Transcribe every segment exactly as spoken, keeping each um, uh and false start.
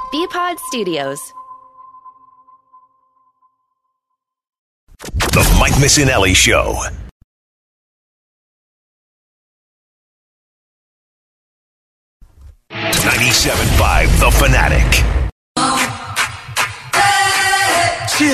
B-Pod Studios. The Mike Missinelli Show. ninety-seven point five The Fanatic. Yeah.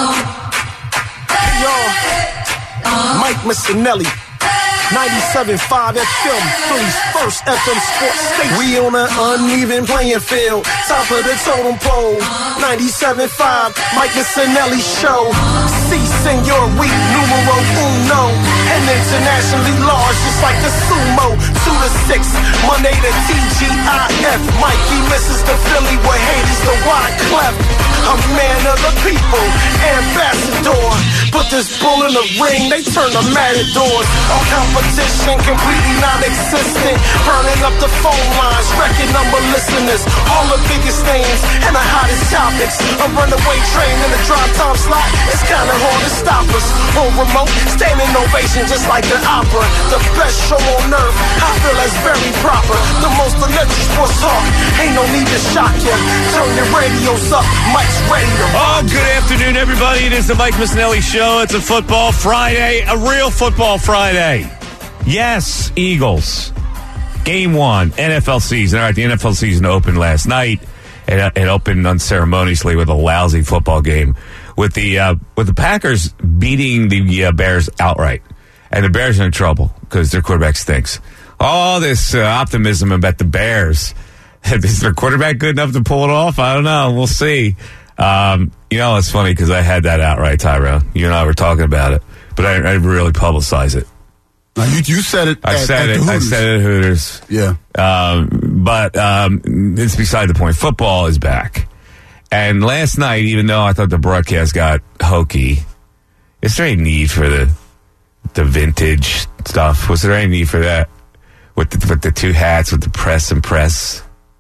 Hey, y'all. Mike Missinelli. ninety-seven point five F M, Philly's first F M sports station. We on an uneven playing field, top of the totem pole. ninety-seven point five, Mike Missinelli Show. Si, senor, we numero uno. And internationally large, just like the sumo. Two to six, Monday to T G I F. Mikey misses the Philly with Hades, the Wyclef. A man of the people, ambassador. Put this bull in the ring, they turn the matadors. All competition completely non-existent. Burning up the phone lines, record number listeners. All the biggest names and the hottest topics. A runaway train in the drive time slot. It's kinda hard to stop us. On remote, standing ovation just like the opera. The best show on earth, I feel that's very proper. The most electric sports talk, ain't no need to shock you. Turn your radios up, Mike's radio. Oh, good afternoon, everybody. It is the Mike Missinelli Show. It's a football Friday, a real football Friday. Yes, Eagles. Game one, N F L season. All right, the N F L season opened last night. It, it opened unceremoniously with a lousy football game, with the uh, with the Packers beating the uh, Bears outright, and the Bears are in trouble because their quarterback stinks. All this uh, optimism about the Bears. Is their quarterback good enough to pull it off? I don't know. We'll see. Um, you know, it's funny because I had that outright, Tyrone. You and I were talking about it, but I, I really publicize it. Now you, you said it. I at, said at it. I said it at Hooters. Yeah. Um, but um, it's beside the point. Football is back. And last night, even though I thought the broadcast got hokey, is there any need for the the vintage stuff? Was there any need for that? With the, with the two hats, with the press and press?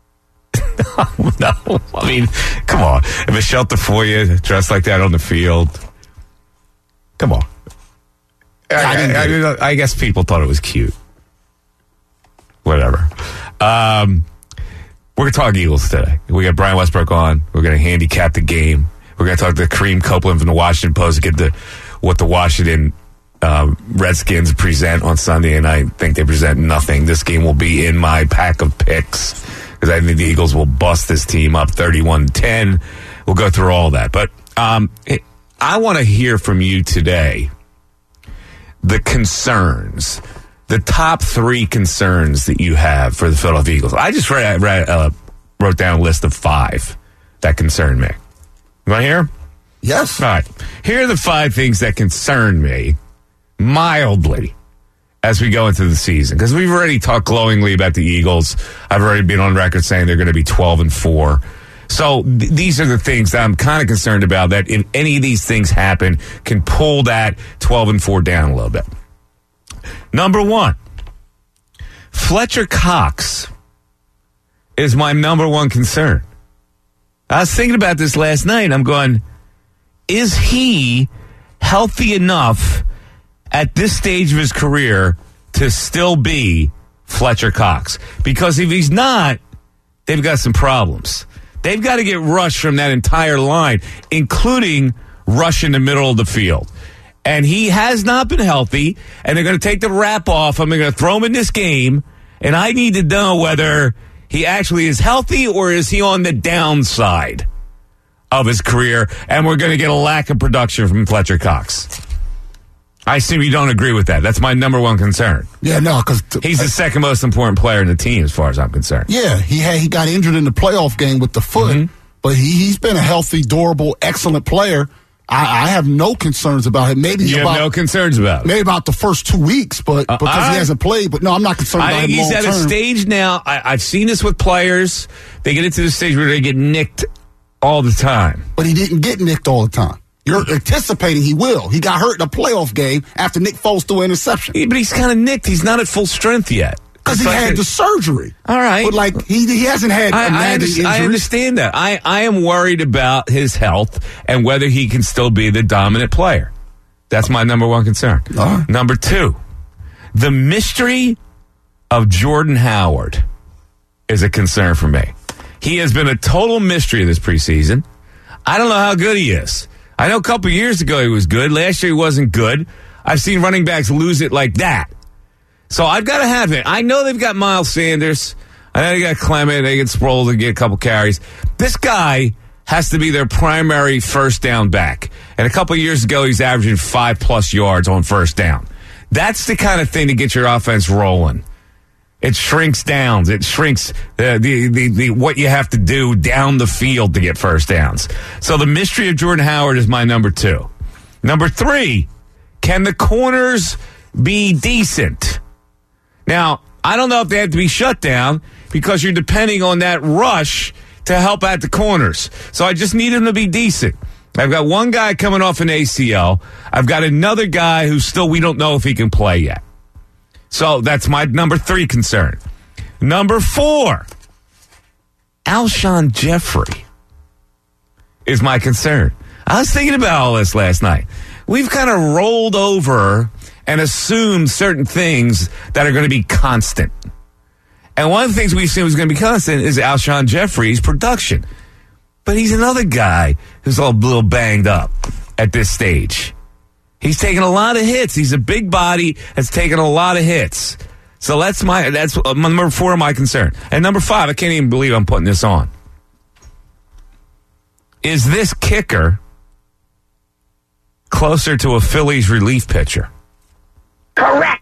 No. I mean, come on. If Michelle Tafoya dressed like that on the field, come on. I, I, I, I guess people thought it was cute. Whatever. Um, we're going to talk Eagles today. We got Brian Westbrook on. We're going to handicap the game. We're going to talk to Kareem Copeland from the Washington Post to get the what the Washington um, Redskins present on Sunday, and I think they present nothing. This game will be in my pack of picks because I think the Eagles will bust this team up thirty-one ten. We'll go through all that. But um, I want to hear from you today the concerns, the top three concerns that you have for the Philadelphia Eagles. I just read, read, uh, wrote down a list of five that concern me. You want to hear? Yes. All right. Here are the five things that concern me mildly as we go into the season. Because we've already talked glowingly about the Eagles. I've already been on record saying they're going to be twelve and four. So th- these are the things that I'm kind of concerned about, that if any of these things happen, can pull that twelve and four down a little bit. Number one, Fletcher Cox is my number one concern. I was thinking about this last night. I'm going, is he healthy enough at this stage of his career to still be Fletcher Cox? Because if he's not, they've got some problems. They've got to get rushed from that entire line, including rush in the middle of the field. And he has not been healthy, and they're going to take the wrap off him. They're going to throw him in this game, and I need to know whether he actually is healthy or is he on the downside of his career, and we're going to get a lack of production from Fletcher Cox. I assume you don't agree with that. That's my number one concern. Yeah, no, because he's the second most important player in the team, as far as I'm concerned. Yeah, he had he got injured in the playoff game with the foot, mm-hmm. but he he's been a healthy, durable, excellent player. I, I have no concerns about him. Maybe you about, have no concerns about him. Maybe about the first two weeks, but uh, because I, he hasn't played. But no, I'm not concerned I about think him he's long at term. a stage now. I, I've seen this with players. They get into the stage where they get nicked all the time. But he didn't get nicked all the time. You're anticipating he will. He got hurt in a playoff game after Nick Foles threw an interception. Yeah, but he's kind of nicked. He's not at full strength yet. Because he like had a, the surgery. All right. But, like, he he hasn't had I, a I, understand, I understand that. I, I am worried about his health and whether he can still be the dominant player. That's my number one concern. Right. Number two, the mystery of Jordan Howard is a concern for me. He has been a total mystery this preseason. I don't know how good he is. I know a couple years ago he was good. Last year he wasn't good. I've seen running backs lose it like that. So I've got to have it. I know they've got Miles Sanders. I know they got Clement. They get Sproles and get a couple carries. This guy has to be their primary first down back. And a couple years ago, he's averaging five plus yards on first down. That's the kind of thing to get your offense rolling. It shrinks downs. It shrinks uh, the, the, the what you have to do down the field to get first downs. So the mystery of Jordan Howard is my number two. Number three, can the corners be decent? Now, I don't know if they have to be shut down because you're depending on that rush to help out the corners. So I just need him to be decent. I've got one guy coming off an A C L. I've got another guy who still we don't know if he can play yet. So that's my number three concern. Number four, Alshon Jeffrey is my concern. I was thinking about all this last night. We've kind of rolled over and assumed certain things that are going to be constant. And one of the things we assumed was going to be constant is Alshon Jeffrey's production. But he's another guy who's all a little banged up at this stage. He's taking a lot of hits. He's a big body that's taking a lot of hits. So that's my that's my number four of my concern. And number five, I can't even believe I'm putting this on. Is this kicker closer to a Phillies relief pitcher? Correct.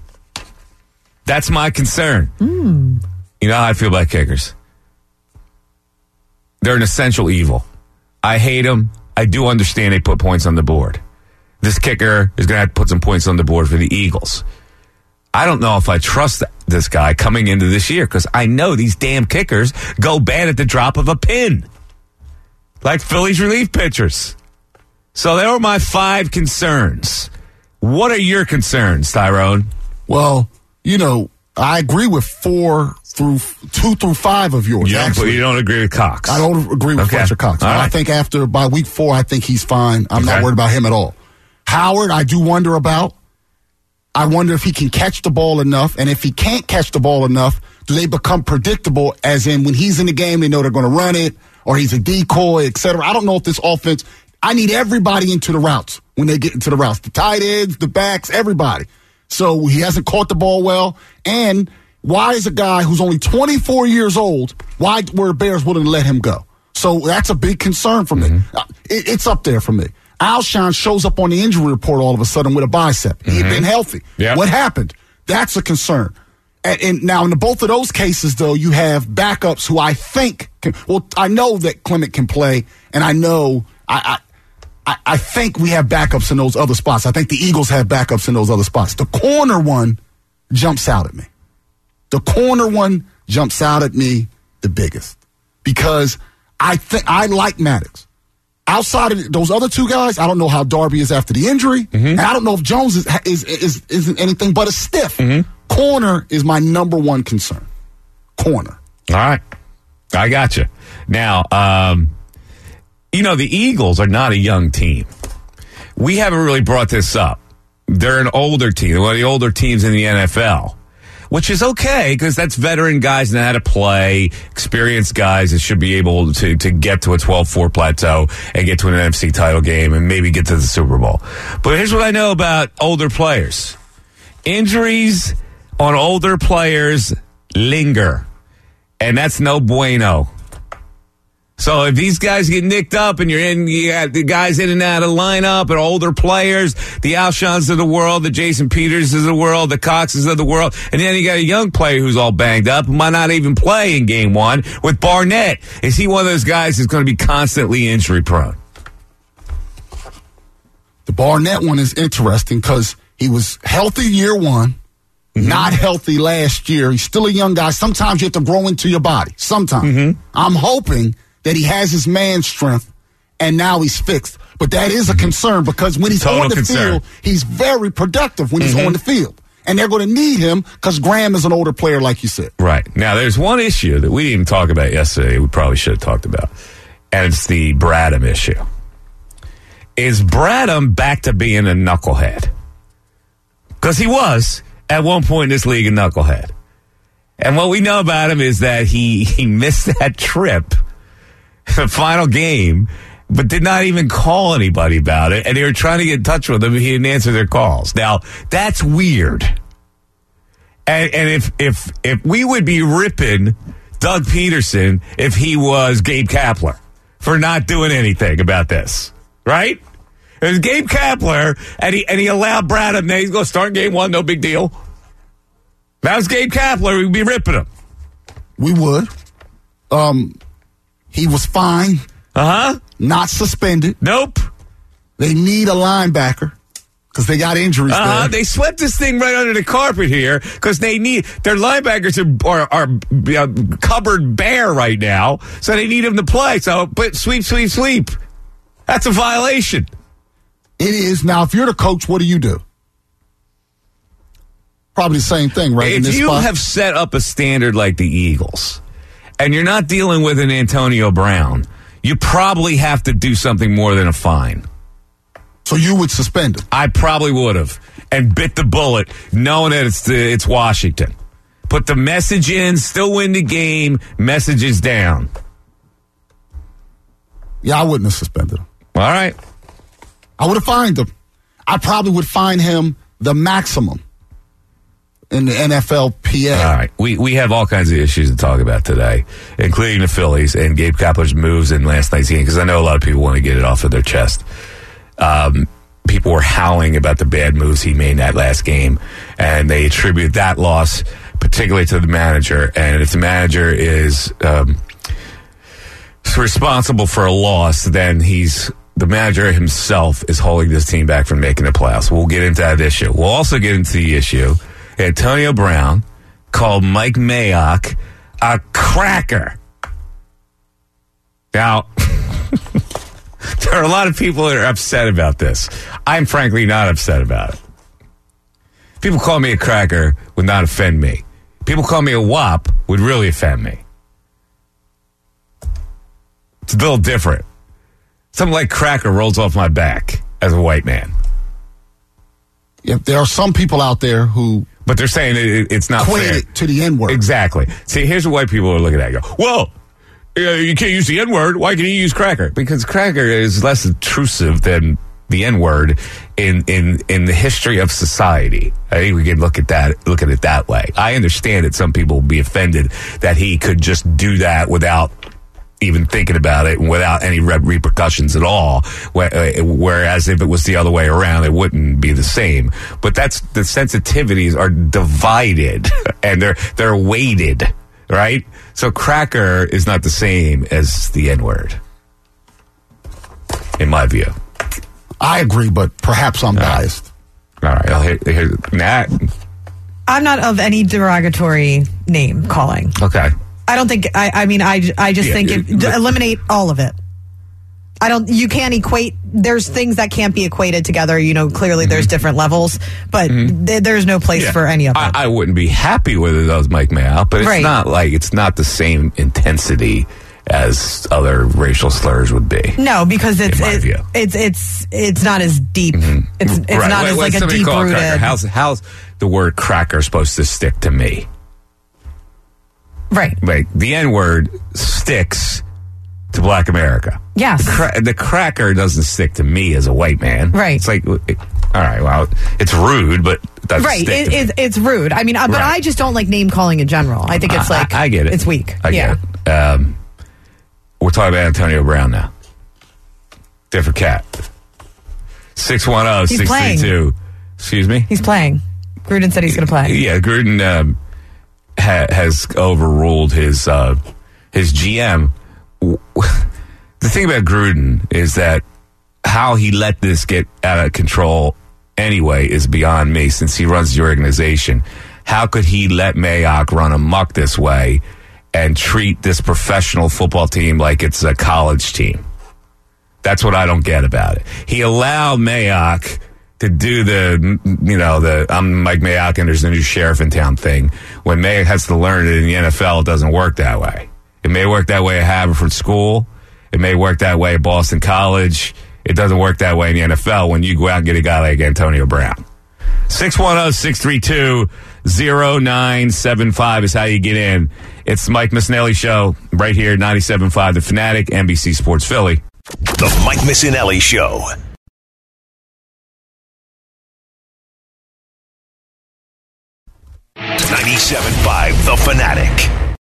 That's my concern. Mm. You know how I feel about kickers. They're an essential evil. I hate them. I do understand they put points on the board. This kicker is going to have to put some points on the board for the Eagles. I don't know if I trust this guy coming into this year because I know these damn kickers go bad at the drop of a pin. Like Phillies relief pitchers. So there were my five concerns. What are your concerns, Tyrone? Well, you know, I agree with four through two through five of yours. You don't, actually. You don't agree with Cox? I don't agree with okay. Fletcher Cox. Right. I think after by week four, I think he's fine. I'm okay. not worried about him at all. Howard, I do wonder about. I wonder if he can catch the ball enough, and if he can't catch the ball enough, do they become predictable? As in, when he's in the game, they know they're going to run it, or he's a decoy, et cetera. I don't know if this offense. I need everybody into the routes when they get into the routes. The tight ends, the backs, everybody. So he hasn't caught the ball well. And why is a guy who's only twenty-four years old, why were Bears willing to let him go? So that's a big concern for me. Mm-hmm. It, it's up there for me. Alshon shows up on the injury report all of a sudden with a bicep. Mm-hmm. He'd been healthy. Yep. What happened? That's a concern. And, and now in the, both of those cases, though, you have backups who I think can, well, I know that Clement can play, and I know I, I I think we have backups in those other spots. I think the Eagles have backups in those other spots. The corner one jumps out at me. The corner one jumps out at me the biggest because I think I like Maddox. Outside of those other two guys, I don't know how Darby is after the injury, mm-hmm. and I don't know if Jones is is is isn't anything but a stiff. Mm-hmm. Corner is my number one concern. Corner. All right, I got you. Now, um, you know the Eagles are not a young team. We haven't really brought this up. They're an older team, one of the older teams in the N F L. Which is okay, because that's veteran guys that know how to play, experienced guys that should be able to, to get to a twelve four plateau and get to an N F C title game and maybe get to the Super Bowl. But here's what I know about older players. Injuries on older players linger, and that's no bueno. So if these guys get nicked up and you're in, you got the guys in and out of the lineup and older players, the Alshons of the world, the Jason Peters of the world, the Coxes of the world, and then you got a young player who's all banged up who might not even play in game one with Barnett. Is he one of those guys who's going to be constantly injury prone? The Barnett one is interesting because he was healthy year one, mm-hmm. not healthy last year. He's still a young guy. Sometimes you have to grow into your body. Sometimes. Mm-hmm. I'm hoping that he has his man strength, and now he's fixed. But that is a concern because when he's Total on the concern. field, he's very productive when he's mm-hmm. on the field. And they're going to need him because Graham is an older player, like you said. Right. Now, there's one issue that we didn't even talk about yesterday we probably should have talked about, and it's the Bradham issue. Is Bradham back to being a knucklehead? Because he was, at one point in this league, a knucklehead. And what we know about him is that he, he missed that trip, the final game, but did not even call anybody about it. And they were trying to get in touch with him, and he didn't answer their calls. Now, that's weird. And, and if if if we would be ripping Doug Peterson if he was Gabe Kapler for not doing anything about this, right? It was Gabe Kapler, and he and he allowed Brad up. He's going to start game one, no big deal. That was Gabe Kapler. We'd be ripping him. We would. Um, he was fine. Uh huh. Not suspended. Nope. They need a linebacker. Because they got injuries uh, there. They swept this thing right under the carpet here because they need their linebackers are are, are uh, cupboard bare right now, so they need them to play. So, but sweep, sweep, sweep. That's a violation. It is. Now, if you're the coach, what do you do? Probably the same thing, right? If in this you spot? have set up a standard like the Eagles, and you're not dealing with an Antonio Brown, you probably have to do something more than a fine. So you would suspend him? I probably would have, and bit the bullet, knowing that it's the, it's Washington. Put the message in, still win the game, messages down. Yeah, I wouldn't have suspended him. All right. I would have fined him. I probably would fine him the maximum in the N F L P A. All right. We we have all kinds of issues to talk about today, including the Phillies and Gabe Kapler's moves in last night's game, because I know a lot of people want to get it off of their chest. Um, people were howling about the bad moves he made in that last game, and they attribute that loss particularly to the manager. And if the manager is um, responsible for a loss, then he's the manager himself is holding this team back from making the playoffs. We'll get into that issue. We'll also get into the issue. Antonio Brown called Mike Mayock a cracker. Now, there are a lot of people that are upset about this. I'm frankly not upset about it. People call me a cracker would not offend me. People call me a wop would really offend me. It's a little different. Something like cracker rolls off my back as a white man. Yeah, there are some people out there who... But they're saying it, it's not equate fair. it to the N-word. Exactly. See, here's what white people are looking at. Go, well, you can't use the N-word. Why can you use cracker? Because cracker is less intrusive than the N-word in, in, in the history of society. I think we can look at that, look at it that way. I understand that some people will be offended that he could just do that without even thinking about it and without any re- repercussions at all. Whereas if it was the other way around, it wouldn't be the same. But that's the sensitivities are divided and they're they're weighted, right? So cracker is not the same as the N-word, in my view. I agree, but perhaps I'm biased. All right, I'll hear, hear Nat. I'm not of any derogatory name calling. Okay. I don't think, I, I mean, I, I just Yeah, think it- it, eliminate all of it. I don't, you can't equate, there's things that can't be equated together. You know, clearly there's different levels, but th- there's no place Yeah. for any of I, it. I wouldn't be happy with it as Mike Mayock, but it's Right. not like it's not the same intensity as other racial slurs would be. No, because it's In my it's, view. it's it's it's not as deep. It's it's Right. not When- as when like a somebody deep call it rooted. cracker, how's how's the word cracker supposed to stick to me? Right. Like the N word sticks to Black America. Yes. Cra- the cracker doesn't stick to me as a white man. Right. It's like, it, all right, well, it's rude, but it doesn't Right. stick It, to me. it's, it's rude. I mean, uh, but Right. I just don't like name calling in general. I think it's I- like I, I get it. It's weak. I yeah. get it. Um, we're talking about Antonio Brown now. Different cat. six one zero, He's six three two. Excuse me? He's playing. Gruden said he's going to play. Yeah, Gruden um, ha- has overruled his uh, his G M. W- The thing about Gruden is that how he let this get out of control anyway is beyond me since he runs the organization. How could he let Mayock run amok this way and treat this professional football team like it's a college team? That's what I don't get about it. He allowed Mayock to do the, you know, the I'm Mike Mayock and there's a new sheriff in town thing. When Mayock has to learn it in the N F L, it doesn't work that way. It may work that way at Haverford School. It may work that way at Boston College. It doesn't work that way in the N F L when you go out and get a guy like Antonio Brown. six one zero, six three two, zero nine seven five is how you get in. It's the Mike Missinelli Show right here, ninety-seven point five The Fanatic, N B C Sports Philly. The Mike Missinelli Show. ninety-seven point five The Fanatic.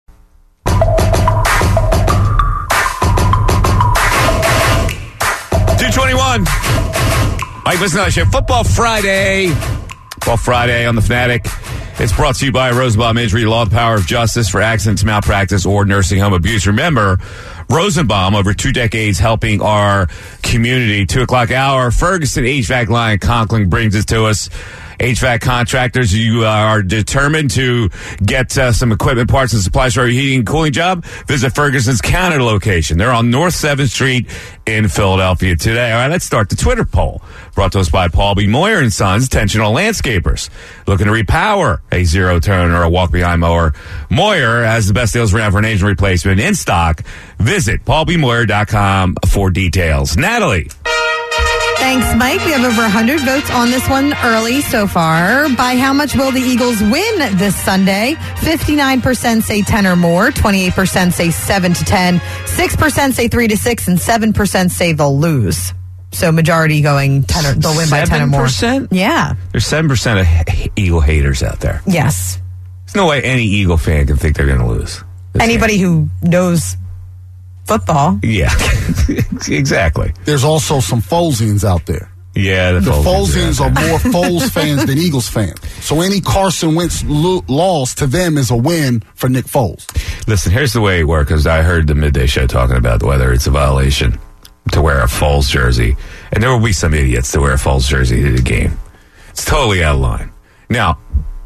two twenty-one. Mike Missinelli Show. Football Friday. Football Friday on The Fanatic. It's brought to you by Rosenbaum Injury Law, the power of justice for accidents, malpractice, or nursing home abuse. Remember, Rosenbaum, over two decades helping our community. Two o'clock hour, Ferguson H V A C line Conklin brings it to us. H V A C contractors, you are determined to get uh, some equipment, parts, and supplies for your heating and cooling job? Visit Ferguson's Canada location. They're on North seventh Street in Philadelphia today. All right, let's start the Twitter poll. Brought to us by Paul B. Moyer and Sons, Tensional Landscapers. Looking to repower a zero-turn or a walk-behind mower? Moyer has the best deals around for an engine replacement in stock. Visit paul b moyer dot com for details. Natalie. Thanks, Mike. We have over one hundred votes on this one early so far. By how much will the Eagles win this Sunday? fifty-nine percent say ten or more, twenty-eight percent say seven to ten, six percent say three to six, and seven percent say they'll lose. So majority going ten or they'll win by ten or more. seven percent? Yeah. There's seven percent of h- Eagle haters out there. Yes. There's no way any Eagle fan can think they're going to lose. Anybody game. who knows football. Yeah, exactly. There's also some Folesians out there. Yeah, the, the Folesians Folesians are more Foles fans than Eagles fans. So any Carson Wentz lo- loss to them is a win for Nick Foles. Listen, here's the way it works, because I heard the midday show talking about whether it's a violation to wear a Foles jersey. And there will be some idiots to wear a Foles jersey to the game. It's totally out of line. Now,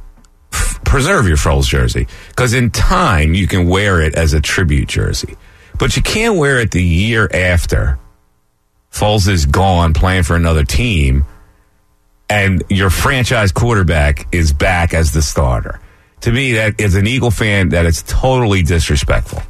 f- preserve your Foles jersey, because in time you can wear it as a tribute jersey. But you can't wear it the year after Foles is gone playing for another team and your franchise quarterback is back as the starter. To me, that as an Eagle fan, that is totally disrespectful.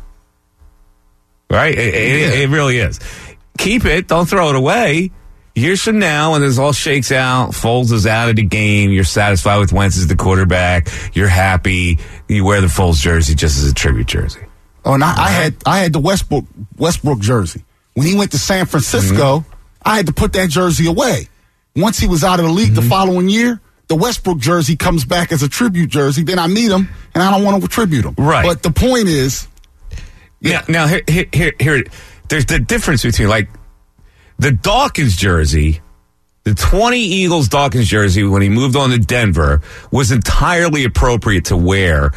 Right? It, it, it really is. Keep it. Don't throw it away. Years from now, when this all shakes out, Foles is out of the game, you're satisfied with Wentz as the quarterback, you're happy, you wear the Foles jersey just as a tribute jersey. Oh, and I, I had I had the Westbrook Westbrook jersey. When he went to San Francisco, mm-hmm. I had to put that jersey away. Once he was out of the league mm-hmm. the following year, the Westbrook jersey comes back as a tribute jersey. Then I meet him, and I don't want to tribute him. Right. But the point is... Yeah. Now, now here, here, here, here, there's the difference between, like, the Dawkins jersey, the twenty Eagles Dawkins jersey when he moved on to Denver was entirely appropriate to wear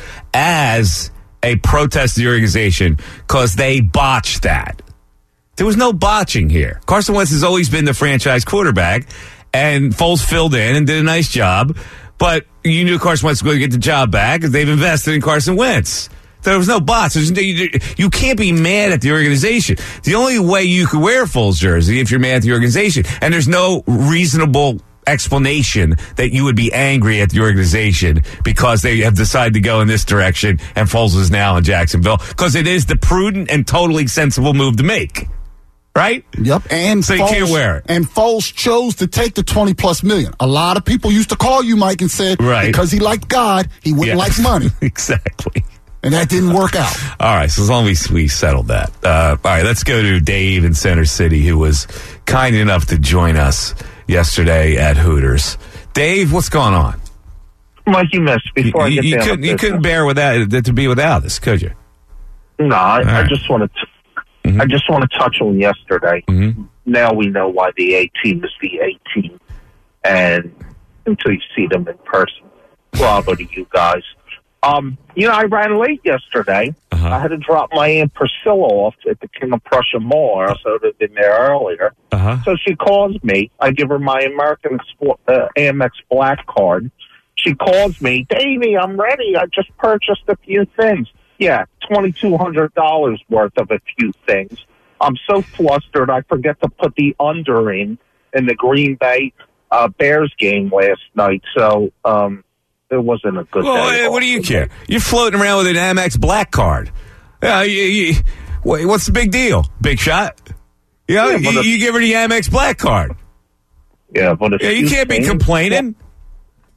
as a protest to the organization because they botched that. There was no botching here. Carson Wentz has always been the franchise quarterback, and Foles filled in and did a nice job, but you knew Carson Wentz was going to get the job back because they've invested in Carson Wentz. There was no bots. There's, you, you can't be mad at the organization. The only way you can wear a Foles jersey if you're mad at the organization, and there's no reasonable explanation that you would be angry at the organization because they have decided to go in this direction and Foles is now in Jacksonville, because it is the prudent and totally sensible move to make. Right? Yep. And so Foles, you can't wear it. And Foles chose to take the twenty plus million. A lot of people used to call you, Mike, and said right. because he liked God, he wouldn't yeah. like money. Exactly. And that didn't work out. All right, so as long as we, we settled that. Uh, all right, let's go to Dave in Center City, who was kind enough to join us yesterday at Hooters. Dave, what's going on? Mike, you missed before you, I get you down couldn't, to you couldn't bear without to be without us, could you? No, I, right. I just want to. Mm-hmm. I just want to touch on yesterday. Mm-hmm. Now we know why the A team is the A team, and until you see them in person, bravo to you guys. Um, you know, I ran late yesterday. Uh-huh. I had to drop my Aunt Priscilla off at the King of Prussia Mall. I also had been there earlier. Uh-huh. So she calls me. I give her my American Expo- uh, Amex Black card. She calls me, Davey, I'm ready. I just purchased a few things. Yeah, twenty-two hundred dollars worth of a few things. I'm so flustered, I forget to put the under in in the Green Bay uh, Bears game last night. So, um... it wasn't a good well, day. What do you care? You're floating around with an Amex Black card. Uh, you, you, what's the big deal? Big shot? You know, yeah, you, if, you give her the Amex Black card. Yeah, but if yeah, you can't be complaining.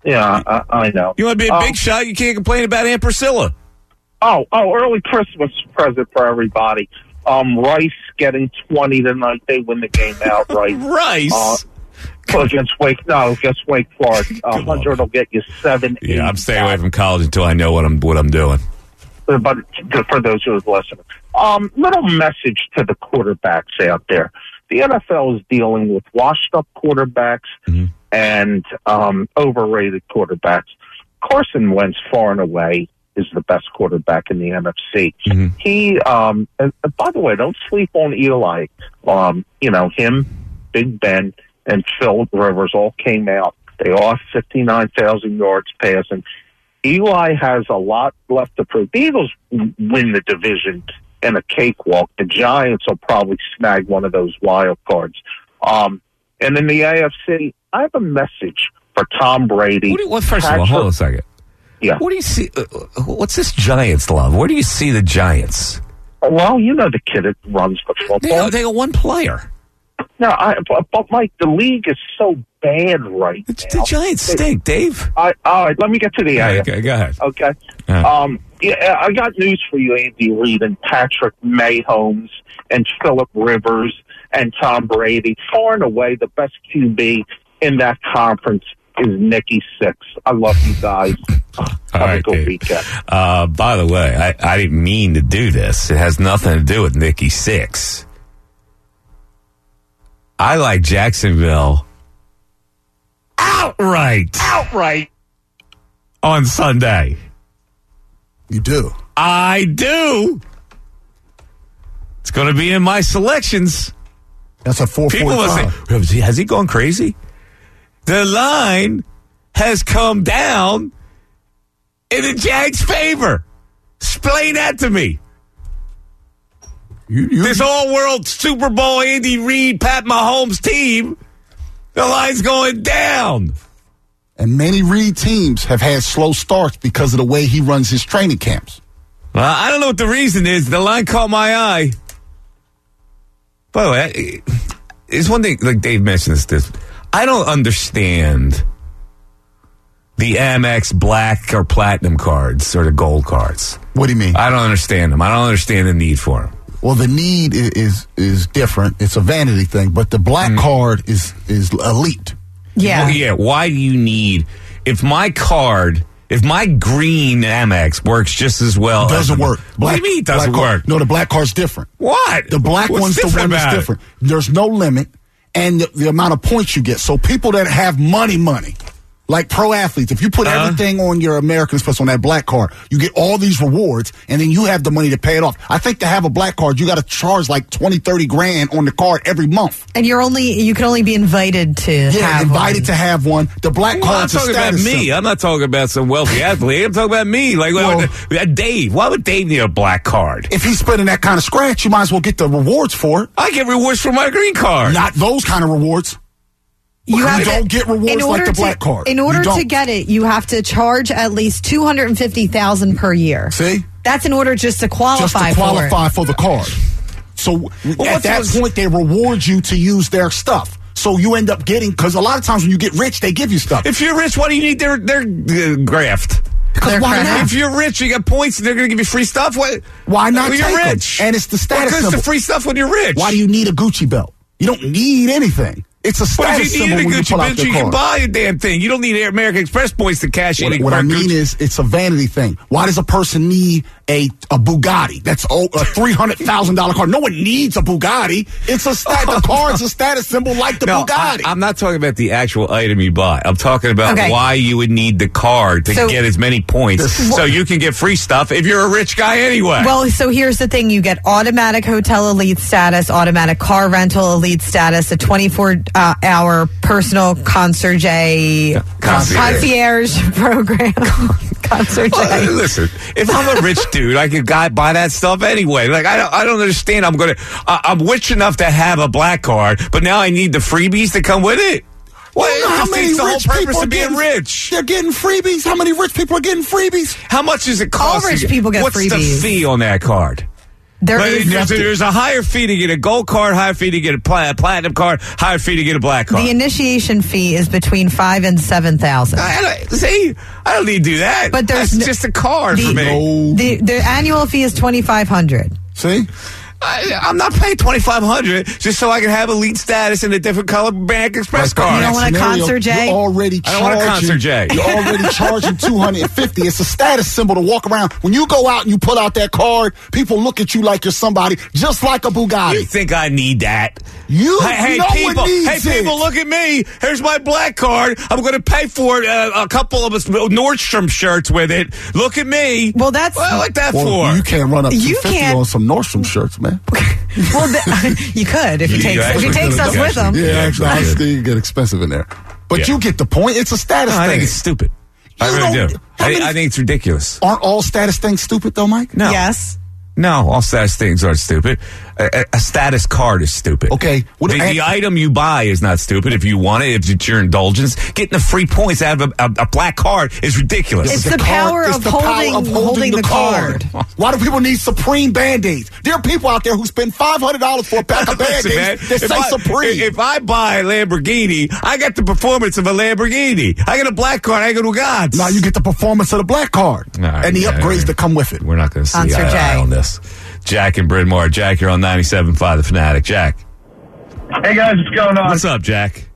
Yeah, I, I know. You want to be a Um, big shot? You can't complain about Aunt Priscilla. Oh, oh, early Christmas present for everybody. Um, Rice getting twenty tonight. They win the game outright. Rice? Uh, against Wake, no, against Wake Forest. A hundred will get you seven. Yeah, eight, I'm staying away from college until I know what I'm what I'm doing. But for those who are listening, um, little message to the quarterbacks out there. The N F L is dealing with washed-up quarterbacks Mm-hmm. and um, overrated quarterbacks. Carson Wentz, far and away, is the best quarterback in the N F C. Mm-hmm. He, um, and, and by the way, don't sleep on Eli. Um, you know, him, Big Ben, and Phil Rivers all came out. They all have fifty-nine thousand yards passing. Eli has a lot left to prove. The Eagles win the division in a cakewalk. The Giants will probably snag one of those wild cards. Um, and in the A F C, I have a message for Tom Brady. What, do you, what first of all, hold on a second. Yeah. What do you see? Uh, what's this Giants love? Where do you see the Giants? Well, you know the kid that runs the football. They got, they got one player. No, I, but, but Mike, the league is so bad right The, now. the Giants stink, Dave. I, all right, let me get to the A F C. Okay, go ahead. Okay. Uh. Um, yeah, I got news for you, Andy Reid and Patrick Mahomes and Phillip Rivers and Tom Brady. Far and away, the best Q B in that conference is Nicky Six. I love you guys. Have right, a good Dave. weekend. Uh, by the way, I, I didn't mean to do this. It has nothing to do with Nicky Six. I like Jacksonville outright. Outright. On Sunday. You do. I do. It's going to be in my selections. That's a four People will say, forty-five. has he, has he gone crazy? The line has come down in the Jags' favor. Explain that to me. You, you, This all-world Super Bowl Andy Reid, Pat Mahomes team, the line's going down. and many Reid teams have had slow starts because of the way he runs his training camps. Well, I don't know what the reason is. The line caught my eye. By the way, it's one thing, like Dave mentioned this, this. I don't understand the Amex black or platinum cards or the gold cards. What do you mean? I don't understand them. I don't understand the need for them. Well, the need is is, is different. It's a vanity thing, but the black mm. card is is elite. Yeah. Well, yeah. Why do you need, if my card, if my green Amex works just as well? It doesn't as, work. Black, Black, what do you mean it doesn't card, work? No, the black card's different. What? The black What's one's the one that's about different. There's no limit, and the, the amount of points you get. So people that have money, money, like pro athletes, if you put uh-huh. everything on your American Express on that black card, you get all these rewards, and then you have the money to pay it off. I think to have a black card, you got to charge like twenty, thirty grand on the card every month. And you're only, you can only be invited to Yeah, have invited one. to have one. The black Well, I'm card's a talking about status me. symbol. I'm not talking about some wealthy athlete. I'm talking about me. Like Well, uh, Dave. Why would Dave need a black card? If he's spending that kind of scratch, you might as well get the rewards for it. I get rewards for my green card. Not those kind of rewards. You, You have don't to, get rewards in like order the to- black card. In You order to don't. get it, you have to charge at least two hundred fifty thousand dollars per year. See? That's in order just to qualify, Just to qualify for for, the card. So at what's that what's- point, they reward you to use their stuff. So you end up getting, because a lot of times when you get rich, they give you stuff. If you're rich, why do you need their their uh, graft? Their why credit. not? If you're rich, you got points, and they're going to give you free stuff. What? Why not Well, you're take 'em? rich, And it's the status Well, 'cause symbol. the free stuff when you're rich. Why do you need a Gucci belt? You don't need anything. It's a But status if you symbol need a when you Gucci pull out belt, their you can card. buy a damn thing. You don't need American Express points to cash in. What, and what buy I mean Gucci. is, it's a vanity thing. Why does a person need a, a Bugatti? That's oh, a three hundred thousand dollars car. No one needs a Bugatti. It's a stat, the car's a status symbol like the No, Bugatti. I, I'm not talking about the actual item you buy. I'm talking about Okay. why you would need the card to So- get as many points so you can get free stuff if you're a rich guy anyway. Well, so here's the thing. You get automatic hotel elite status, automatic car rental elite status, a twenty-four hour personal concierge, Concierge. concierge program. concierge. Well, listen, if I'm a rich dude, I could guy buy that stuff anyway. Like I don't, I don't understand. I'm gonna, uh, I'm rich enough to have a black card, but now I need the freebies to come with it. Well, You know it how defeats many the whole rich purpose people are of being getting- rich. They're getting freebies. How many rich people are getting freebies? How much does it cost? All rich to get- people get What's freebies. the fee on that card? There But is there's, there's a higher fee to get a gold card, higher fee to get a pla- platinum card, higher fee to get a black card. the initiation fee is between five and seven thousand. I don't, see, I don't need to do that. But there's That's no- just a card the- for me. No. The the annual fee is twenty five hundred. See? I, I'm not paying twenty-five hundred dollars just so I can have elite status in a different color Bank Express Right, but card. You don't want a scenario, concert, Jay? You're already I don't charging. want a concert, Jay. You're already charging two hundred fifty. It's a status symbol to walk around. When you go out and you pull out that card, people look at you like you're somebody, just like a Bugatti. You think I need that? You, Hey, hey no people! one needs Hey, people! it. Look at me. Here's my black card. I'm going to pay for it. Uh, a couple of us Nordstrom shirts with it. Look at me. Well, that's- what I like that Well, for. you can't run up You two fifty can't- on some Nordstrom shirts, man. Well, th- you could if he You takes if he actually takes could. us You with actually him. Yeah, actually, I Yeah. think get expensive in there. But Yeah. you get the point. It's a status No, I thing. think it's stupid. I You really don't- do. how I, many- I think it's ridiculous. Aren't all status things stupid, though, Mike? No. Yes. No, all status things are stupid. A, a, a status card is stupid. Okay, what- the, and- the item you buy is not stupid. If you want it, if it's your indulgence, getting the free points out of a, a, a black card is ridiculous. It's The the card- power it's of the holding- power of holding the card. Why do people need Supreme Band-Aids? There are people out there who spend five hundred dollars for a pack of Listen, man, Band-Aids that if say I, Supreme. If I buy a Lamborghini, I got the performance of a Lamborghini. I got a black card. I got Bugatti. now you get the performance of the black card All right, and the yeah, upgrades yeah. that come with it. We're not going to see Concert eye to eye Jay. on this. Jack and Bryn Mawr. Jack, you're on ninety-seven point five The Fanatic. Jack. Hey guys, what's going on? What's up, Jack?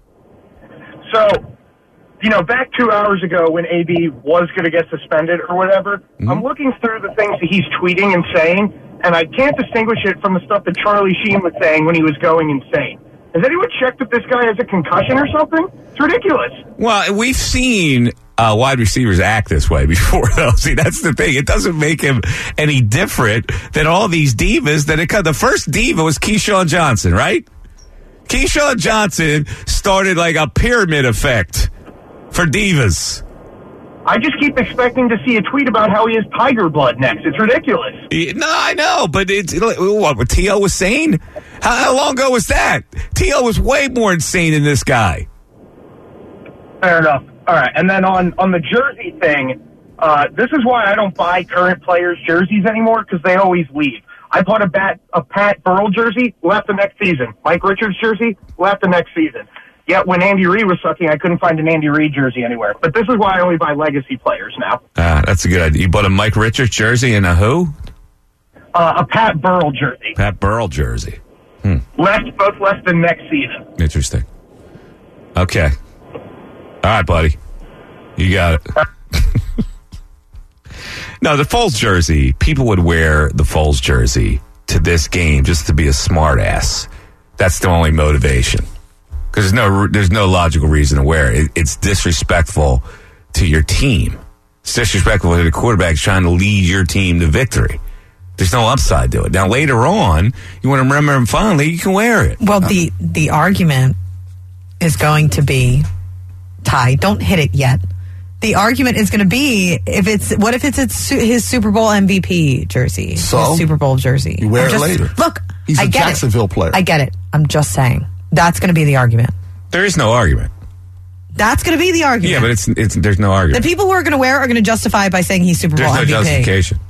So, you know, back two hours ago when A B was going to get suspended or whatever, Mm-hmm. I'm looking through the things that he's tweeting and saying, and I can't distinguish it from the stuff that Charlie Sheen was saying when he was going insane. Has anyone checked if this guy has a concussion or something? It's ridiculous. Well, we've seen uh, wide receivers act this way before, though. See, that's the thing. It doesn't make him any different than all these divas that it. The first diva was Keyshawn Johnson, right? Keyshawn Johnson started like a pyramid effect for divas. I just keep expecting to see a tweet about how he has tiger blood next. It's ridiculous. Yeah, No, I know, but it's what, what T O was saying. How, how long ago was that? T O was way more insane than this guy. Fair enough. All right, and then on, on the jersey thing, uh, this is why I don't buy current players' jerseys anymore, because they always leave. I bought a, bat, a Pat Burrell jersey, left the next season. Mike Richards jersey, left the next season. Yet when Andy Reid was sucking, I couldn't find an Andy Reid jersey anywhere. But this is why I only buy legacy players now. Ah, that's a good idea. You bought a Mike Richards jersey and a who? Uh, a Pat Burrell jersey. Pat Burrell jersey. Left, both left the next season. Interesting. Okay. All right, buddy. You got it. No, the Foles jersey, people would wear the Foles jersey to this game just to be a smart ass. That's the only motivation. Because there's no, there's no logical reason to wear it. It's disrespectful to your team. It's disrespectful to the quarterback trying to lead your team to victory. There's no upside to it. Now, later on, you want to remember him fondly, you can wear it. Well, the the argument is going to be, Ty, don't hit it yet. The argument is going to be if it's what if it's, it's his Super Bowl M V P jersey, So? his Super Bowl jersey. You wear I'm it just- later. Look, He's I a get Jacksonville it. player. I get it. I'm just saying that's going to be the argument. There is no argument. That's going to be the argument. Yeah, but it's it's there's no argument. the people who are going to wear it are going to justify it by saying he's Super There's Bowl no M V P. justification.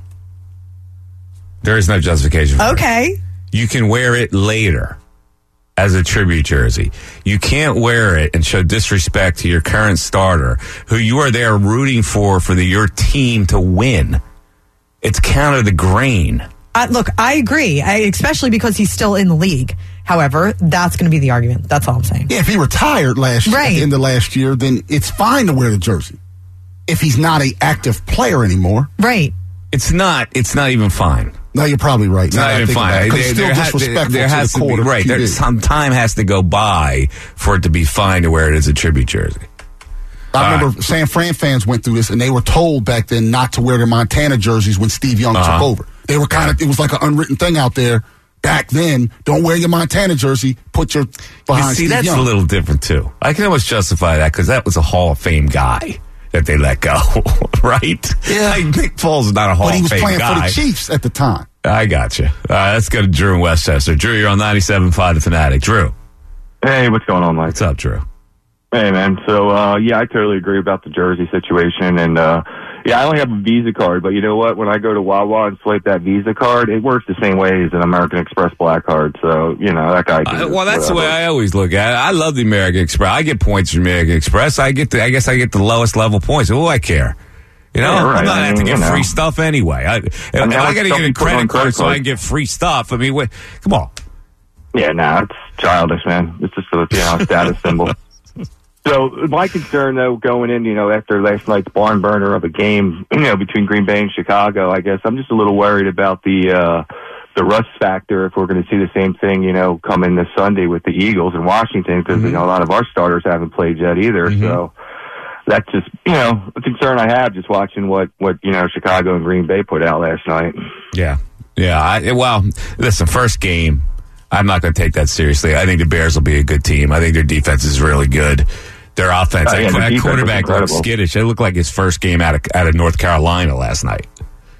There is no justification for it. Okay. You can wear it later as a tribute jersey. You can't wear it and show disrespect to your current starter, who you are there rooting for for the, your team to win. It's counter the grain. Uh, look, I agree, I, especially because he's still in the league. However, that's going to be the argument. That's all I'm saying. Yeah, if he retired last Right. at the end of last year, then it's fine to wear the jersey. If he's not an active player anymore, Right. It's not. It's not even fine. no, you're probably right. It's Now not that I even think about fine. it, 'cause There, it's still there ha- disrespectful there to has the to be quarter. right. Q B. There's some time has to go by for it to be fine to wear it as a tribute jersey. I All remember right. San Fran fans went through this, and they were told back then not to wear their Montana jerseys when Steve Young Uh-huh. took over. They were kind of, it was like an unwritten thing out there back then. Don't wear your Montana jersey. Put your You behind see, Steve that's Young. a little different too. I can almost justify that because that was a Hall of Fame guy that they let go, right? Yeah. Like, Nick Foles is not a Hall but he of was Fame playing guy. for the Chiefs at the time. I got you. All right, let's go to Drew in Westchester. Drew, you're on ninety-seven point five The Fanatic. Drew, Hey, what's going on, Mike? what's up, Drew? Hey, man. So, uh, yeah, I totally agree about the jersey situation. And, uh, Yeah, I only have a Visa card, but you know what? When I go to Wawa and swipe that Visa card, it works the same way as an American Express Black card. So, you know, that guy can Uh, well, that's whatever. the way I always look at it. I love the American Express. I get points from American Express. I get the, I guess I get the lowest level points. Who do I care? You know, Yeah, right. I'm not I have to mean, get you know. free stuff anyway. I, if I mean, I how got to much get stuff a you put on credit card credit so I can cards? get free stuff. I mean, wait, come on. Yeah, no, it's childish, man. It's just a you know, status symbol. So my concern, though, going in, you know, after last night's barn burner of a game, you know, between Green Bay and Chicago, I guess I'm just a little worried about the uh, the rust factor if we're going to see the same thing, you know, come in this Sunday with the Eagles in Washington, because, Mm-hmm. you know, a lot of our starters haven't played yet either. Mm-hmm. So that's just, you know, a concern I have just watching what, what, you know, Chicago and Green Bay put out last night. Yeah, yeah. I, well, listen, first game, I'm not going to take that seriously. I think the Bears will be a good team. I think their defense is really good. Their offense, Oh, yeah, that, their that defense was quarterback looked incredible. skittish. It looked like his first game out of out of North Carolina last night.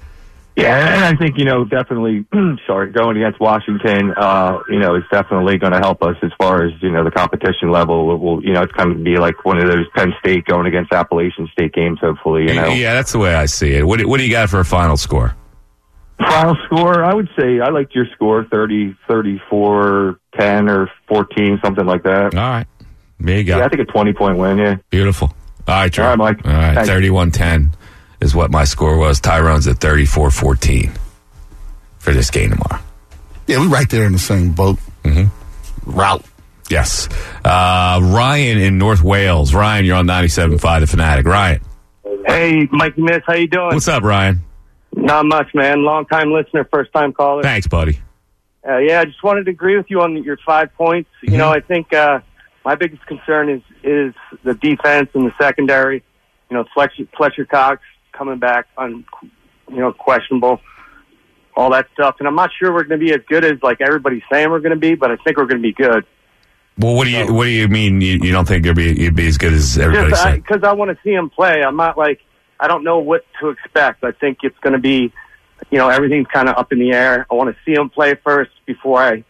Yeah, and I think, you know, definitely, sorry, going against Washington, uh, you know, is definitely going to help us as far as, you know, the competition level. It will, you know, it's going to be like one of those Penn State going against Appalachian State games, hopefully, you know. Yeah, that's the way I see it. What, do- what do you got for a final score? Final score, I would say, I liked your score, thirty, thirty-four, ten or fourteen, something like that. All right. There you go. Yeah, I think a twenty-point win, yeah. Beautiful. All right, Drew. All right, Mike. All right, Thanks. thirty-one ten is what my score was. Tyrone's at thirty-four fourteen for this game tomorrow. Yeah, we right there in the same boat. Mm-hmm. Route. Yes. Uh, Ryan in North Wales. Ryan, you're on ninety-seven point five The Fanatic. Ryan. Hey, Mikey Miss, how you doing? What's up, Ryan? Not much, man. Long time listener, first time caller. Thanks, buddy. Uh, yeah, I just wanted to agree with you on your five points. Mm-hmm. You know, I think uh, my biggest concern is is the defense and the secondary. You know, Fletcher, Fletcher Cox coming back on, you know, questionable, all that stuff. And I'm not sure we're going to be as good as like everybody's saying we're going to be, but I think we're going to be good. Well, what do you what do you mean? You, you don't think you'll be you'll be as good as everybody Just said? because I, I want to see him play. I'm not like I don't know what to expect. I think it's going to be, you know, everything's kind of up in the air. I want to see him play first before I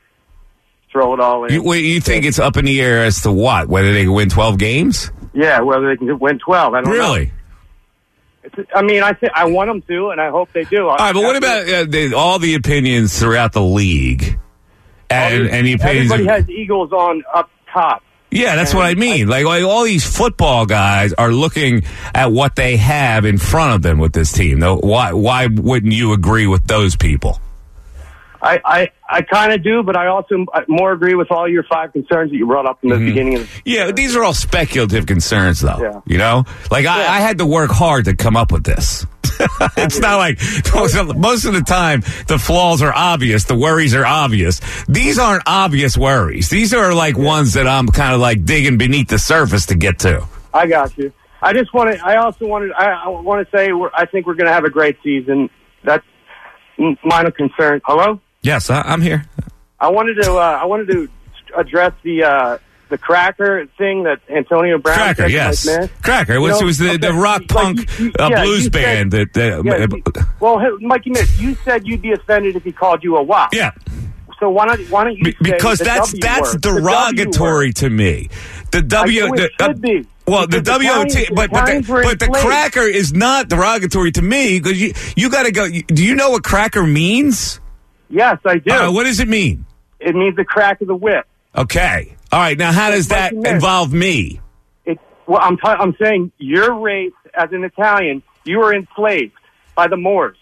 throw it all in. You, wait, you think it's up in the air as to what? Whether they can win twelve games? Yeah, whether they can win twelve. I don't know. Really? It's, I mean, I th- I want them to, and I hope they do. All right, but what about uh, the, all the opinions throughout the league? And, and the opinions everybody of- has Eagles on up top. Yeah, that's And what I mean. Like, like all these football guys are looking at what they have in front of them with this team. Though, why why wouldn't you agree with those people? I, I, I kind of do, but I also more agree with all your five concerns that you brought up in the Mm-hmm. beginning of the Yeah, these are all speculative concerns, though. Yeah. You know, like I, Yeah. I had to work hard to come up with this. It's not like most of, most of the time the flaws are obvious, the worries are obvious. These aren't obvious worries. These are like ones that I'm kind of like digging beneath the surface to get to. I got you. I just want to. I also wanted. I, I want to say. We're, I think we're going to have a great season. That's m- minor concern. Hello. Yes, I, I'm here. I wanted to. Uh, I wanted to address the uh, the cracker thing that Antonio Brown. Cracker, said, yes. like, man. Cracker. It was, You know, it was the, the okay, rock like, punk you- you- uh, yeah, blues you band. said- that, yeah, uh, you- well, hey, Mikey Mitch, you said you'd be offended if he called you a wop. yeah. So why don't why don't you Be- say because the that's W that's word, the W derogatory word. to me. The W, know it the, uh, should be. well, the Because W O T, Italians- but but the, Italians were but the enslaved. cracker is not derogatory to me because you you got to go. Do you know what cracker means? Yes, I do. Uh, what does it mean? It means the crack of the whip. Okay, all right. Now, how does that Mikey Mitch. involve me? It, well, I'm t- I'm saying your race as an Italian, you were enslaved by the Moors.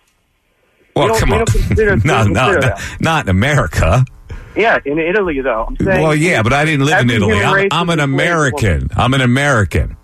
Well, don't- come we on, don't consider- we no, don't no, consider no, that. not in America. Yeah, in Italy though. I'm saying. Well, yeah, but I didn't live in every Italy. human I'm, race I'm is an enslaved. American. I'm an American.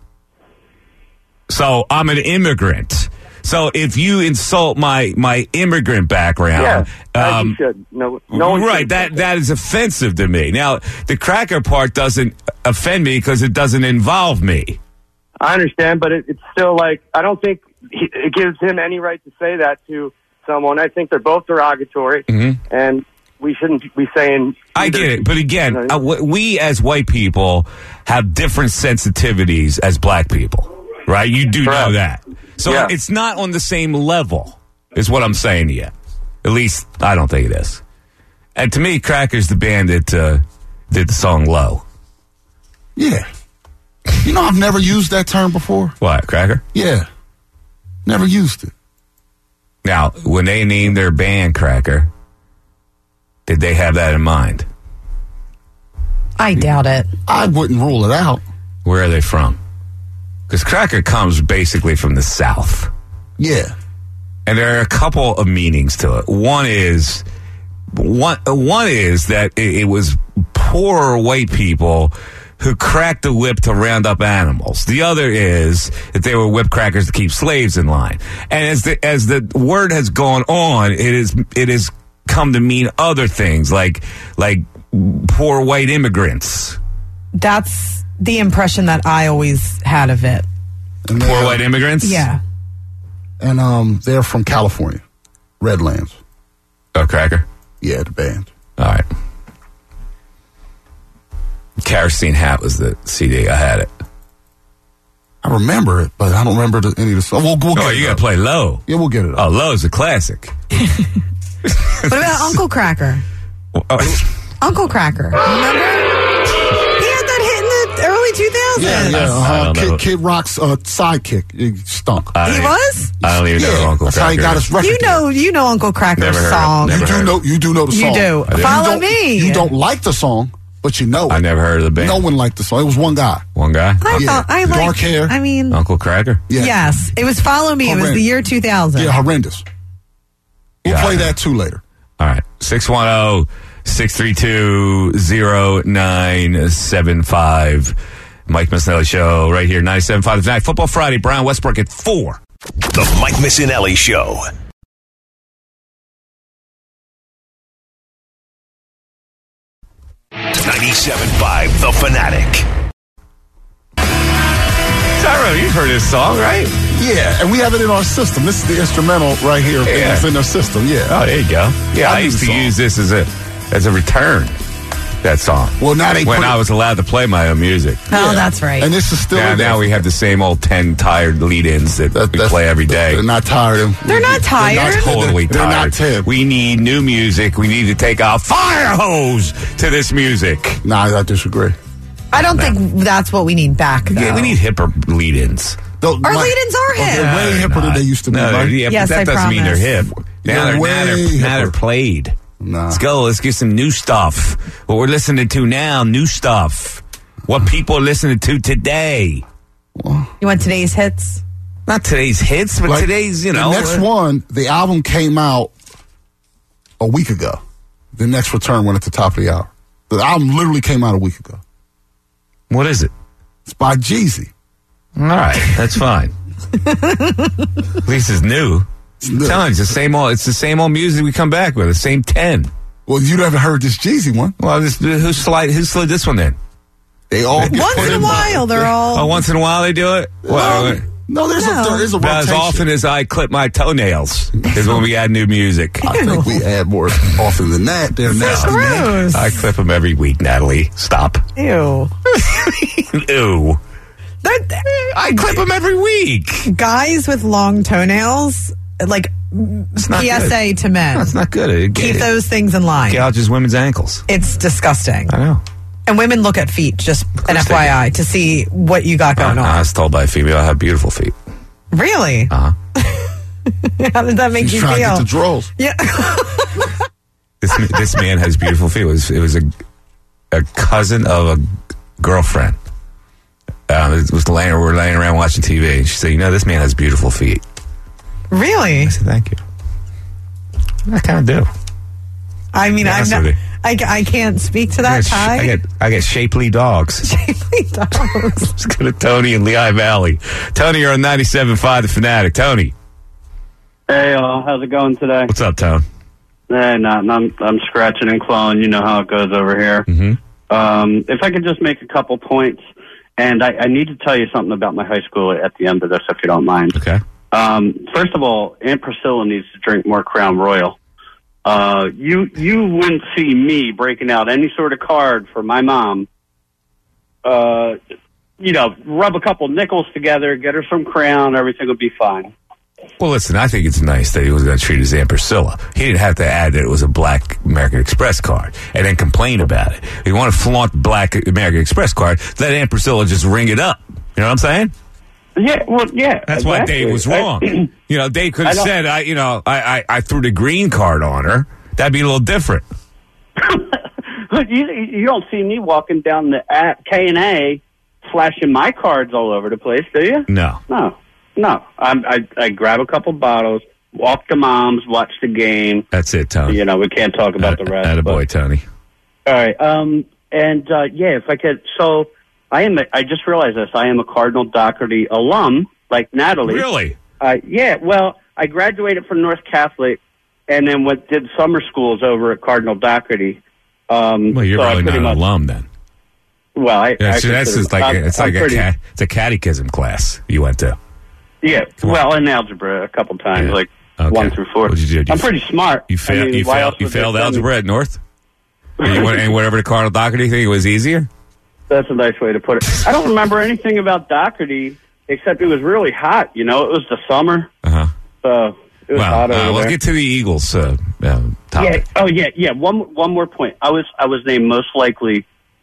So I'm an immigrant. So if you insult my, my immigrant background, Yeah, as um, you should. No, no one right, should. that that is offensive to me. Now, the cracker part doesn't offend me because it doesn't involve me. I understand, but it, it's still like I don't think he, it gives him any right to say that to someone. I think they're both derogatory, and we shouldn't be saying. I either. get it, but again, You know, uh, w- we as white people have different sensitivities as black people, right? You do know Correct. that. So Yeah. it's not on the same level, is what I'm saying to you. At least I don't think it is. And to me, Cracker's the band that uh, did the song Low. Yeah. You know, I've never used that term before. What, Cracker? Yeah. Never used it. Now, when they named their band Cracker, did they have that in mind? I doubt it. I wouldn't rule it out. Where are they from? Because Cracker comes basically from the South. Yeah. And there are a couple of meanings to it. One is one one is that it, it was poor white people who cracked the whip to round up animals. The other is that they were whip crackers to keep slaves in line. And as the as the word has gone on, it is it has come to mean other things like like poor white immigrants. That's the impression that I always had of it. And Poor white immigrants? Yeah. And um, they're from California. Redlands. Oh, Cracker? Yeah, the band. All right. Kerosene Hat was the C D. I had it. I remember it, but I don't remember the, any of the songs. We'll, we'll oh, get you it got to play Low. Yeah, we'll get it up. Oh, Low's a classic. What about Uncle Cracker? Uncle Cracker. Remember? He had that hit in the early two thousands. Yeah, yeah. I Uh-huh. don't know. Kid, Kid Rock's uh, sidekick. He stunk. I He don't- was? I don't even know Yeah, who Uncle that's Cracker how he got is. his record. You know, you know Uncle Cracker's Never heard of- song. never You do heard. know. You do know the You song. do. I do. Follow you don't- me. You don't like the song, but you know it. I never heard of the band. No one liked the song. It was one guy. One guy? I Yeah. thought I Dark liked. hair. I mean, Uncle Cracker? Yeah. yes, it was Follow Me. It was Horrendous. the year two thousand. Yeah, horrendous. We'll Yeah, play I know. that too later. All right. six one zero, six three two, zero nine seven five. Mike Missinelli Show right here, ninety-seven point five tonight. Football Friday, Brian Westbrook at four. The Mike Missinelli Show. ninety-seven point five The Fanatic. Tyro, you've heard this song, right? Yeah, and we have it in our system. This is the instrumental right here. Yeah. It's in our system. Yeah. Oh, there you go. Yeah, I I, knew used the to song. use this as a as a return, that song. Well, now they when put I it- was allowed to play my own music. Oh, Yeah. that's right. And this is still. Now, in there. now we have the same old ten tired lead-ins that, That- we that's- play every day. They're not tired. Of, They're not tired. Totally They're tired. not tired. We need new music. We need to take a fire hose to this music. Nah, I disagree. I don't think that's what we need back. Though. Yeah, we need hipper lead-ins. Our Our lead-ins are hip. They're way No, hipper they're than not. they used to be. No, right? yeah, Yes, but that I doesn't mean they're hip. promise. Now They're they're, way now, they're, now they're hipper. played. Nah. Let's go. Let's get some new stuff. What we're listening to now, new stuff. What people are listening to today. You want today's hits? Not today's hits, but Like, today's, you know. The next uh, one, the album came out a week ago. The next return went at the top of the hour. The album literally came out a week ago. What is it? It's by Jeezy. All right, that's fine. At least it's new. It's I'm new. telling you, it's the same old. It's the same old music we come back with. The same ten. Well, you haven't heard this Jeezy one. Well, this, who slide? Who slid this one in? They all get Once put in a while, they're all. Oh, once in a while they do it. Well, No, no, there's No. a there is a about as rotation. often as I clip my toenails is when we add new music. I think we add more often than that. They're nasty. man. Gross. I clip them every week, Natalie. Stop. Ew. Ew. They're- they're- I clip them every week. guys with long toenails, like not P S A to men. That's not good. It, Keep it those things in line. gouges women's ankles. It's disgusting. I know. And women look at feet, just an course they F Y I, to see what you got going I, on. I was told by a female I have beautiful feet. Really? Uh-huh. How did that make He's you trying feel? to get the draws. Yeah. This this man has beautiful feet. It was, it was a a cousin of a girlfriend. Um, it was laying, we were laying around watching T V. And she said, "You know, this man has beautiful feet." Really? I said, "Thank you." I kind of do. I mean, Be I'm honest not, with you. I, I can't speak to I that, get, sh- Ty. I get I get shapely dogs. dogs. Let's go to Tony in Lehigh Valley. Tony, you're on ninety-seven point five The Fanatic. Tony, Hey, uh, how's it going today? what's up, Tone? Hey, nothing. I'm I'm scratching and clawing. You know how it goes over here. Mm-hmm. Um, if I could just make a couple points, and I, I need to tell you something about my high school at the end of this, if you don't mind. Okay. Um, first of all, Aunt Priscilla needs to drink more Crown Royal. Uh, you you wouldn't see me breaking out any sort of card for my mom. Uh, you know, rub a couple nickels together, get her some Crown, everything will be fine. Well, listen, I think it's nice that he was going to treat his Aunt Priscilla. He didn't have to add that it was a black American Express card and then complain about it. If you want to flaunt the black American Express card, let Aunt Priscilla just ring it up. You know what I'm saying? Yeah, well, yeah. That's why exactly. Dave was wrong. I, you know, Dave could I have don't- said, I, you know, I, I, I threw the green card on her. That'd be a little different. you, you don't see me walking down the K and A flashing my cards all over the place, do you? No. No, no. I'm, I I grab a couple bottles, walk to mom's, watch the game. That's it, Tony. You know, we can't talk about the rest. Attaboy, but- Tony. All right. Um, and uh, yeah, if I could, so I am. A, I just realized this. I am a Cardinal Doherty alum, like Natalie. Really? Uh, yeah. Well, I graduated from North Catholic, and then went did summer schools over at Cardinal Doherty. Um, Well, you're so I really not pretty an much, alum then. Well, I, Yeah, I so that's consider- just like I'm- it's I'm like a pretty- cat, it's a catechism class you went to. Yeah. Come on. Well, in algebra a couple times, Yeah. like Okay. one through four. What'd you do? Did you I'm f- pretty smart. You failed. I mean, you why failed. else You would they failed send me- algebra at North. And, you went, and whatever the Cardinal Doherty thing, it was easier. That's a nice way to put it. I don't remember anything about Doherty except it was really hot. You know, it was the summer, Uh huh. so it was Well, hot over uh, let's there. get to the Eagles uh, uh, Yeah. topic. Oh, yeah. Yeah. One. One more point. I was. I was named most likely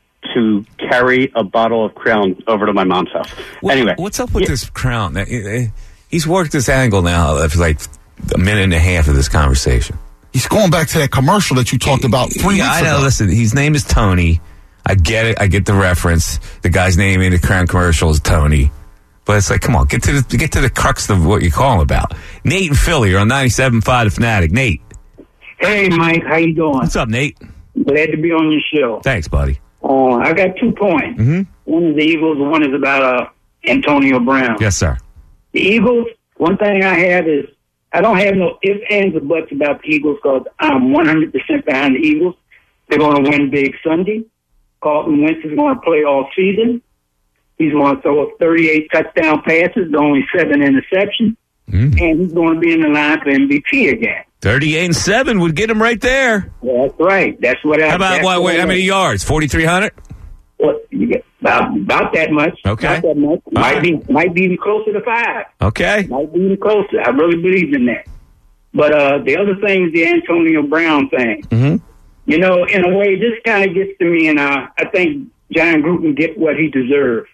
to carry a bottle of Crown over to my mom's house. What- anyway, what's up with yeah, this Crown? Uh, uh, He's worked this angle now for like a minute and a half of this conversation. He's going back to that commercial that you talked about three yeah, weeks I know. ago. Listen, his name is Tony. I get it. I get the reference. The guy's name in the Crown commercial is Tony. But it's like, come on, get to the get to the crux of what you're calling about. Nate and Philly are on ninety-seven point five The Fanatic. Nate, Hey, Mike, how you doing? what's up, Nate? Glad to be on your show. Thanks, buddy. Uh, I got two points. Mm-hmm. One is the Eagles, one is about uh, Antonio Brown. Yes, sir. The Eagles, one thing I have is I don't have no ifs, ands, or buts about the Eagles because I'm one hundred percent behind the Eagles. They're going to win big Sunday. Carlton Wentz is going to play all season. He's going to throw thirty-eight touchdown passes, only seven interceptions, Mm. and he's going to be in the line for M V P again. thirty-eight and seven would get him right there. That's right. That's what I. How about that's what, what wait, I- how many yards? forty-three hundred? What, you get about, about that much. Okay. About that much. Might right. be might be even closer to five. Okay. Might be even closer. I really believe in that. But uh, the other thing is the Antonio Brown thing. Mm-hmm. You know, in a way, this kind of gets to me, and uh, I think John Gruden get what he deserves.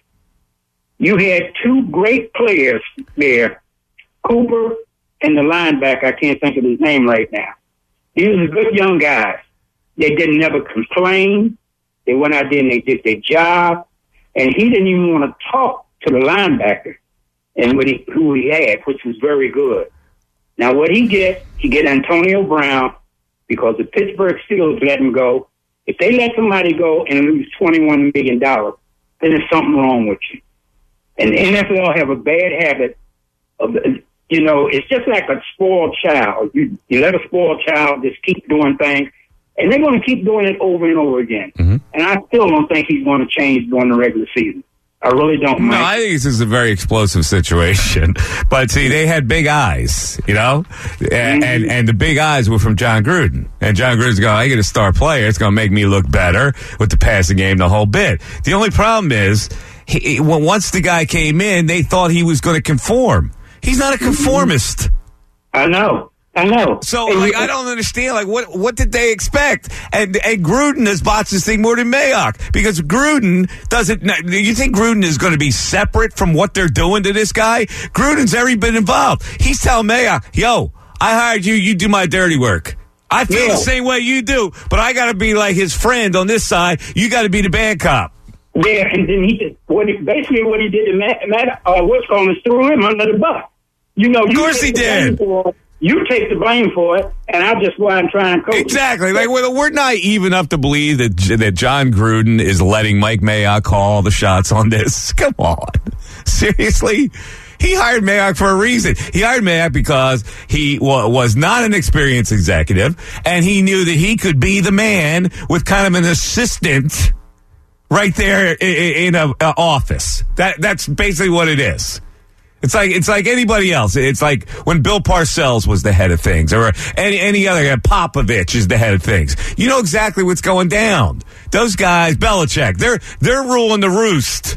You had two great players there, Cooper and the linebacker. I can't think of his name right now. These were good young guys. They didn't never complain. They went out there and they did their job. And he didn't even want to talk to the linebacker and what he, who he had, which was very good. Now, what he get, he get Antonio Brown because the Pittsburgh Steelers let him go. If they let somebody go and lose twenty-one million dollars, then there's something wrong with you. And the N F L have a bad habit of, you know, it's just like a spoiled child. You, you let a spoiled child just keep doing things, and they're going to keep doing it over and over again. Mm-hmm. And I still don't think he's going to change during the regular season. I really don't. No, Mike. I think this is a very explosive situation. But see, they had big eyes, you know, and and, and the big eyes were from John Gruden. And John Gruden's going, I get a star player. It's going to make me look better with the passing game, the whole bit. The only problem is, he, well, once the guy came in, they thought he was going to conform. He's not a conformist. I know. I know. So, And like, you- I don't understand. Like, what what did they expect? And and Gruden has botched this thing more than Mayock because Gruden doesn't. You think Gruden is going to be separate from what they're doing to this guy? Gruden's every bit involved. He's telling Mayock, "Yo, I hired you. You do my dirty work. I feel Yeah. the same way you do, but I got to be like his friend on this side. You got to be the bad cop." Yeah, and then he did what he, basically what he did to Matt, Matt uh, what's called is threw him under the bus. You know, Of course he did. You take the blame for it, and I'll just go out and try and coach. Exactly. Like we're, we're naive enough to believe that that John Gruden is letting Mike Mayock call the shots on this. Come on, seriously. He hired Mayock for a reason. He hired Mayock because he wa- was not an experienced executive, and he knew that he could be the man with kind of an assistant right there in, in a, a office. That that's basically what it is. It's like it's like anybody else. It's like when Bill Parcells was the head of things, or any any other guy. Popovich is the head of things. You know exactly what's going down. Those guys, Belichick, they're they're ruling the roost.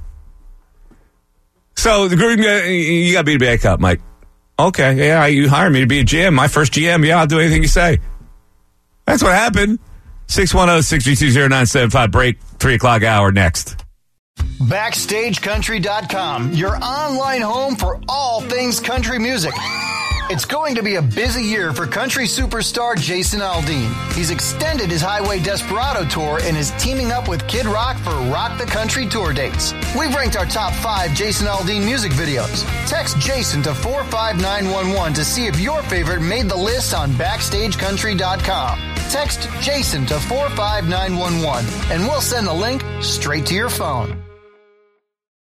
So the Gruden, you got to be the bad cop, Mike. Okay, yeah, you hire me to be a G M, my first G M. Yeah, I'll do anything you say. That's what happened. six one zero, six three two, zero nine seven five. Break, three o'clock hour next. Backstage Country dot com, your online home for all things country music. It's going to be a busy year for country superstar Jason Aldean. He's extended his Highway Desperado tour and is teaming up with Kid Rock for Rock the Country tour dates. We've ranked our top five Jason Aldean music videos. Text Jason to four five nine one one to see if your favorite made the list on Backstage Country dot com. Text Jason to four five nine one one and we'll send the link straight to your phone.